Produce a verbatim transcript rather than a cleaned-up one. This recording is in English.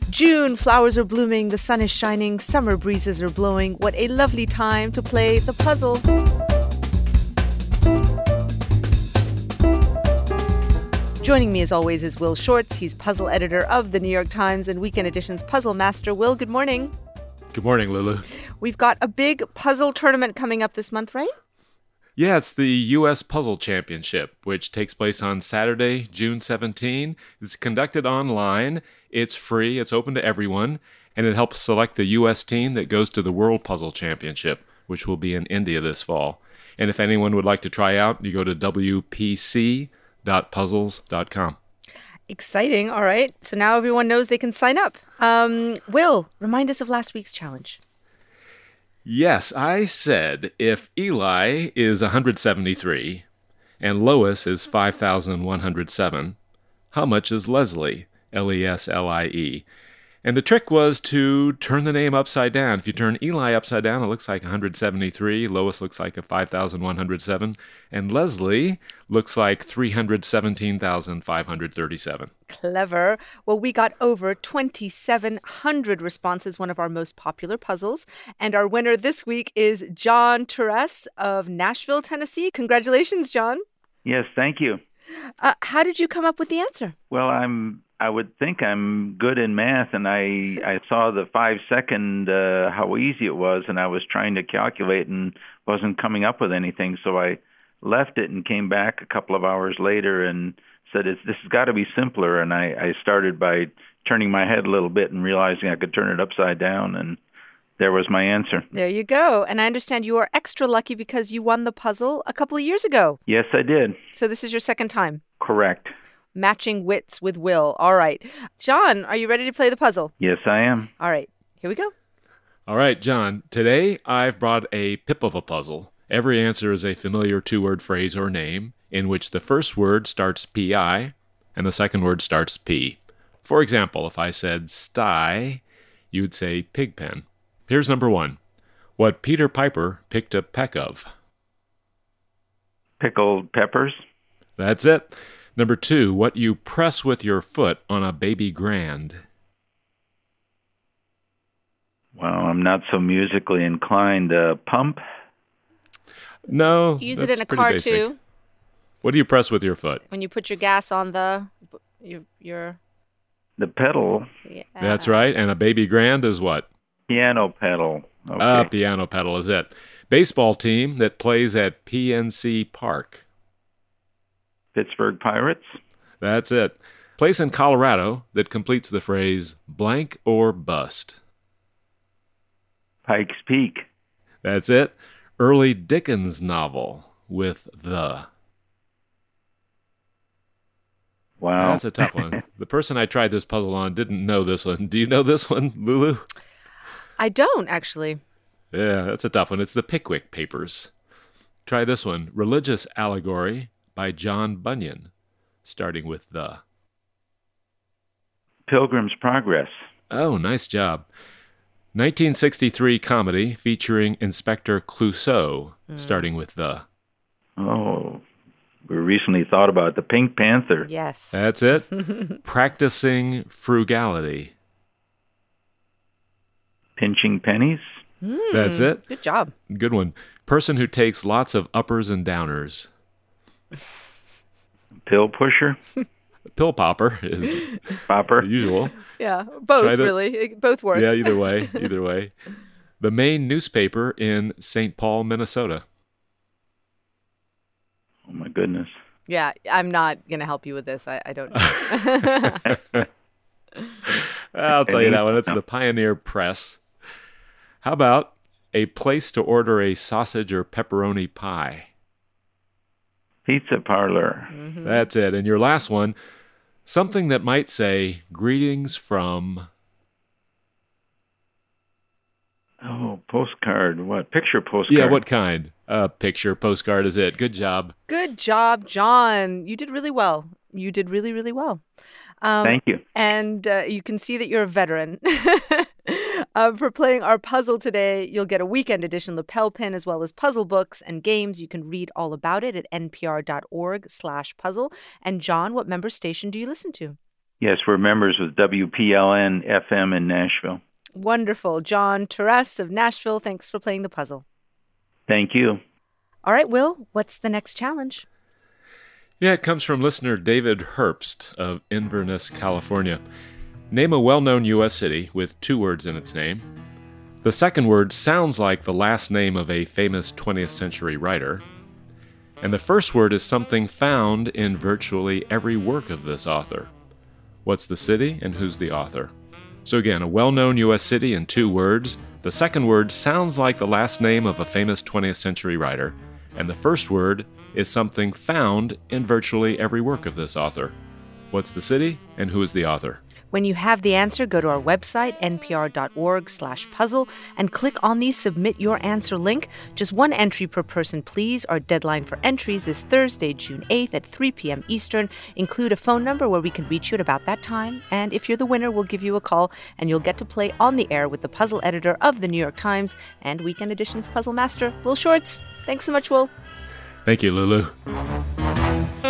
June, flowers are blooming, the sun is shining, summer breezes are blowing. What a lovely time to play the puzzle. Joining me as always is Will Shortz. He's puzzle editor of the New York Times and Weekend Edition's Puzzle Master. Will, good morning. Good morning, Lulu. We've got a big puzzle tournament coming up this month, right? Yeah, it's the U S Puzzle Championship, which takes place on Saturday, June seventeenth. It's conducted online. It's free. It's open to everyone. And it helps select the U S team that goes to the World Puzzle Championship, which will be in India this fall. And if anyone would like to try out, you go to w p c dot puzzles dot com. Exciting. All right. So now everyone knows they can sign up. Um, Will, remind us of last week's challenge. Yes, I said if Eli is one hundred seventy-three and Lois is five thousand one hundred seven, how much is Leslie? L E S L I E. And the trick was to turn the name upside down. If you turn Eli upside down, it looks like one hundred seventy-three. Lois looks like a five thousand one hundred seven. And Leslie looks like three hundred seventeen thousand five hundred thirty-seven. Clever. Well, we got over twenty-seven hundred responses, one of our most popular puzzles. And our winner this week is John Torres of Nashville, Tennessee. Congratulations, John. Yes, thank you. Uh, how did you come up with the answer? Well, I'm. I would think I'm good in math, and I I saw the five second uh, how easy it was, and I was trying to calculate and wasn't coming up with anything, so I left it and came back a couple of hours later and said, it's, "This has got to be simpler." And I, I started by turning my head a little bit and realizing I could turn it upside down, and there was my answer. There you go. And I understand you are extra lucky because you won the puzzle a couple of years ago. Yes, I did. So this is your second time. Correct. Matching wits with Will. All right. John, are you ready to play the puzzle? Yes, I am. All right. Here we go. All right, John. Today I've brought a pip of a puzzle. Every answer is a familiar two-word phrase or name in which the first word starts P I and the second word starts P. For example, if I said sty, you would say pigpen. Here's number one. What Peter Piper picked a peck of. Pickled peppers. That's it. Number two, what you press with your foot on a baby grand. Well, I'm not so musically inclined. Uh, pump? No, Use it that's in a pretty car basic. too. What do you press with your foot? When you put your gas on the your your. The pedal. Yeah. That's right. And a baby grand is what? Piano pedal. Okay. Ah, piano pedal is it. Baseball team that plays at P N C Park. Pittsburgh Pirates. That's it. Place in Colorado that completes the phrase blank or bust. Pikes Peak. That's it. Early Dickens novel with the. Wow. That's a tough one. The person I tried this puzzle on didn't know this one. Do you know this one, Lulu? I don't, actually. Yeah, that's a tough one. It's the Pickwick Papers. Try this one. Religious Allegory by John Bunyan, starting with the. Pilgrim's Progress. Oh, nice job. nineteen sixty-three comedy featuring Inspector Clouseau, mm. starting with the. Oh, we recently thought about the Pink Panther. Yes. That's it. Practicing Frugality. Pinching Pennies. Mm, That's it. Good job. Good one. Person who takes lots of uppers and downers. Pill pusher. Pill popper is popper. the usual. Yeah, both really. Both work. Yeah, either way. Either way. The main newspaper in Saint Paul, Minnesota. Oh, my goodness. Yeah, I'm not going to help you with this. I, I don't know. I'll tell you that one. It's the Pioneer Press. How about a place to order a sausage or pepperoni pie? Pizza parlor. Mm-hmm. That's it. And your last one, something that might say, greetings from... Oh, postcard. What? Picture postcard. Yeah, what kind? Uh, picture postcard is it. Good job. Good job, John. You did really well. You did really, really well. Um, Thank you. And uh, you can see that you're a veteran. uh, for playing our puzzle today, you'll get a weekend edition lapel pin as well as puzzle books and games. You can read all about it at npr.org slash puzzle. And John, what member station do you listen to? Yes, we're members with W P L N F M in Nashville. Wonderful. John Terese of Nashville, thanks for playing the puzzle. Thank you. All right, Will, what's the next challenge? Yeah, it comes from listener David Herbst of Inverness, California. Name a well-known U S city with two words in its name. The second word sounds like the last name of a famous twentieth century writer. And the first word is something found in virtually every work of this author. What's the city and who's the author? So again, a well-known U S city in two words. The second word sounds like the last name of a famous twentieth century writer. And the first word is something found in virtually every work of this author. What's the city and who is the author? When you have the answer, go to our website, npr.org slash puzzle, and click on the Submit Your Answer link. Just one entry per person, please. Our deadline for entries is Thursday, June eighth at three p.m. Eastern. Include a phone number where we can reach you at about that time. And if you're the winner, we'll give you a call, and you'll get to play on the air with the puzzle editor of the New York Times and Weekend Edition's puzzle master, Will Shortz. Thanks so much, Will. Thank you, Lulu.